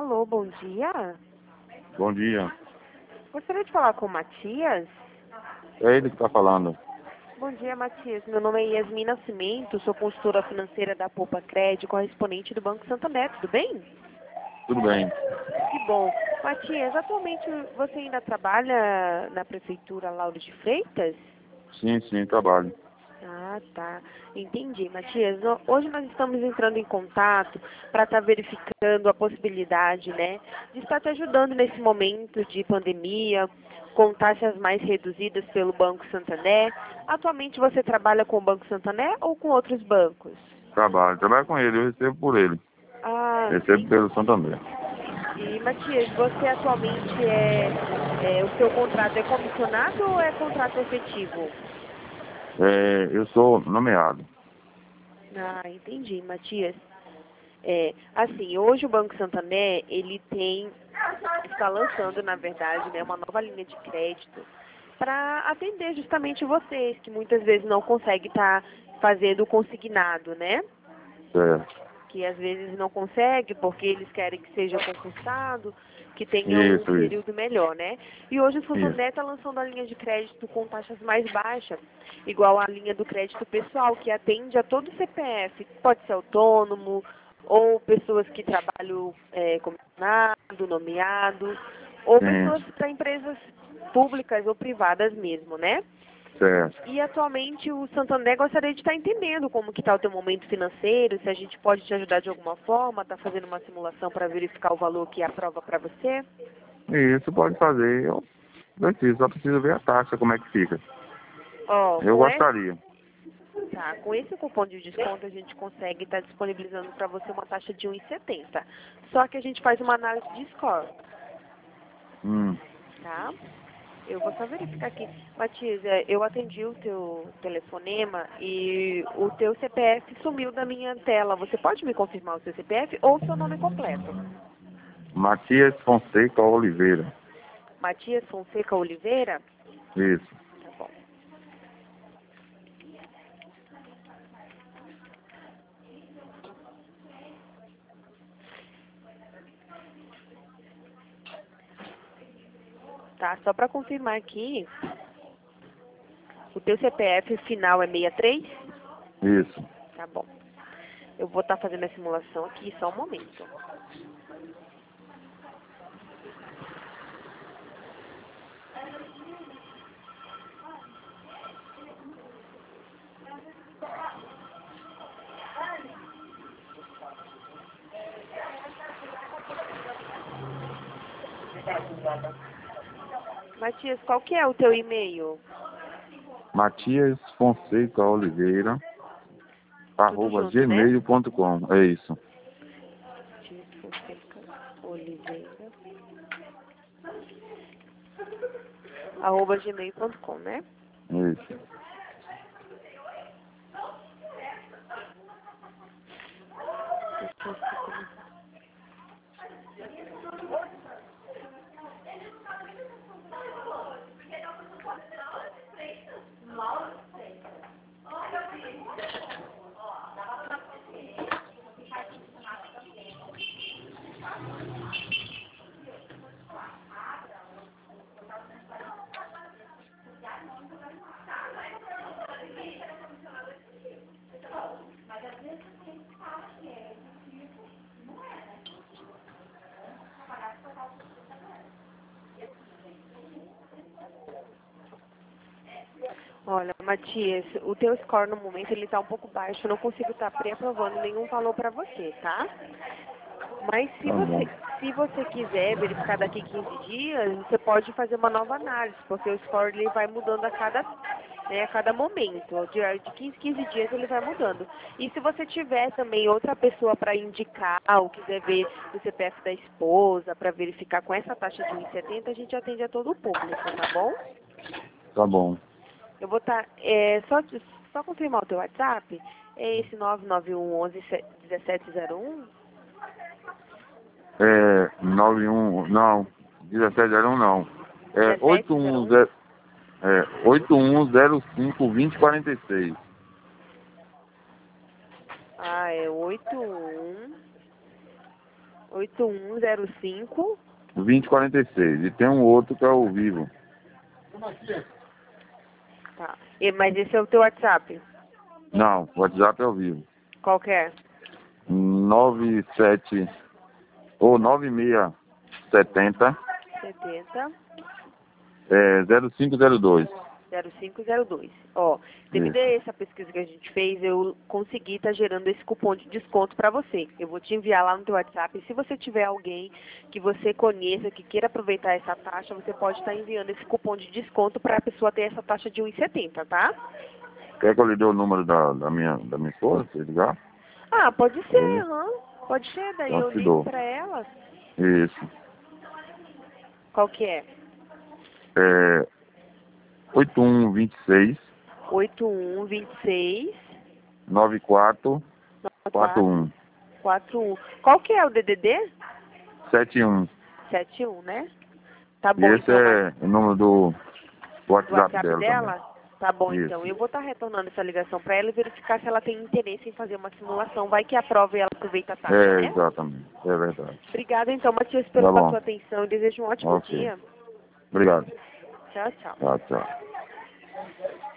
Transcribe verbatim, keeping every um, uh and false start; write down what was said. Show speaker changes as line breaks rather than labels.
Alô, bom dia.
Bom dia.
Gostaria de falar com o Matias?
É ele que está falando.
Bom dia, Matias. Meu nome é Yasmin Nascimento, sou consultora financeira da Poupa Crédito, correspondente do Banco Santander, tudo bem?
Tudo bem.
Que bom. Matias, atualmente você ainda trabalha na Prefeitura Lauro de Freitas?
Sim, sim, trabalho.
Ah, tá. Entendi, Matias. No- Hoje nós estamos entrando em contato para estar verificando a possibilidade, né, de estar te ajudando nesse momento de pandemia, com taxas mais reduzidas pelo Banco Santander. Atualmente você trabalha com o Banco Santander ou com outros bancos?
Trabalho. Trabalho com ele, eu recebo por ele.
Ah,
Recebo
sim.
pelo Santander.
E, Matias, você atualmente é, é, o seu contrato é comissionado ou é contrato efetivo?
É, eu sou nomeado.
Ah, entendi, Matias. É, assim, hoje o Banco Santander, ele tem, está lançando, na verdade, né, uma nova linha de crédito para atender justamente vocês, que muitas vezes não conseguem estar fazendo o consignado, né?
Certo.
Que às vezes não consegue porque eles querem que seja concursado, que tenha um
Isso, isso.
período melhor, né? E hoje o
Isso.
Santander está lançando a linha de crédito com taxas mais baixas, igual a linha do crédito pessoal, que atende a todo C P F, pode ser autônomo, ou pessoas que trabalham é, comissionado, nomeado, ou pessoas
Sim,
para empresas públicas ou privadas mesmo, né?
certo.
E atualmente o Santander gostaria de estar entendendo como que está o teu momento financeiro, se a gente pode te ajudar de alguma forma, está fazendo uma simulação para verificar o valor que aprova para você.
Isso pode fazer. Eu preciso, só preciso ver a taxa, como é que fica.
Ó,
Eu
com esse,
gostaria.
tá, com esse cupom de desconto a gente consegue estar disponibilizando para você uma taxa de um e setenta. Só que a gente faz uma análise de score,
Hum,
tá? Eu vou só verificar aqui. Matias, é, eu atendi o teu telefonema e o teu C P F sumiu da minha tela. Você pode me confirmar o seu C P F ou o seu nome completo?
Matias Fonseca Oliveira.
Matias Fonseca Oliveira?
Isso.
Tá bom. Tá, só para confirmar aqui, o teu C P F final é sessenta e três?
Isso.
Tá bom. Eu vou estar fazendo a simulação aqui, só um momento. Matias, qual que é o teu e-mail?
Matias Fonseca Oliveira,
Tudo
arroba
junto, né?
gmail ponto com. É isso.
Matias Fonseca Oliveira, arroba gmail ponto com, né?
Isso.
Deixa eu ver como- Olha, Matias, o teu score no momento ele tá um pouco baixo, eu não consigo estar pré-aprovando nenhum valor para você, tá? Mas se
Tá bom.
você, se você quiser verificar daqui quinze dias, você pode fazer uma nova análise, porque o score ele vai mudando a cada, né, a cada momento. De, de quinze, quinze dias ele vai mudando. E se você tiver também outra pessoa para indicar, ou quiser ver o C P F da esposa, para verificar com essa taxa de um e setenta, a gente atende a todo o público, tá bom?
Tá bom.
Eu vou estar, é, só, só confirmar o teu WhatsApp, é esse nove nove um onze dezessete zero um?
É, nove um, não, dezessete zero um não. É
dezessete zero um?
oito um zero, é, oito um zero cinco dois zero quatro seis.
Ah, é oito um oito um zero cinco.
vinte e quarenta e seis. E tem um outro que é o Vivo.
Tá. E, mas esse é o teu WhatsApp?
Não, o WhatsApp é o Vivo.
Qual que é?
nove sete ou nove seis setenta
setenta.
é, zero cinco zero dois.
zero cinco zero dois. Ó, devido a essa pesquisa que a gente fez, eu consegui estar gerando esse cupom de desconto para você. Eu vou te enviar lá no teu WhatsApp. E se você tiver alguém que você conheça, que queira aproveitar essa taxa, você pode estar enviando esse cupom de desconto para a pessoa ter essa taxa de um real e setenta, tá?
Quer que eu lhe dê o número da, da, minha, da minha esposa, pra você ligar?
Ah, pode ser,
Sim.
aham. Pode ser, daí
Eu
eu
te
ligo
dou.
para ela.
Isso.
Qual que é?
É oito um dois seis
oito um dois seis
nove quatro
nove
quatro
quatro
um
quatro um. Qual que é o D D D?
sete um.
sete um, né? Tá
E
bom,
esse
então, mas
é o número do
do
WhatsApp
WhatsApp
dela também.
dela? Tá bom, então.
Isso.
Eu vou estar retornando essa ligação para ela e verificar se ela tem interesse em fazer uma simulação. Vai que aprova e ela aproveita a taxa,
É,
né?
exatamente. É verdade.
Obrigada, então, Matias,
Tá
pela
bom.
sua atenção e desejo um ótimo
Ok.
dia.
Obrigado.
Tchau, tchau.
Tchau, tchau.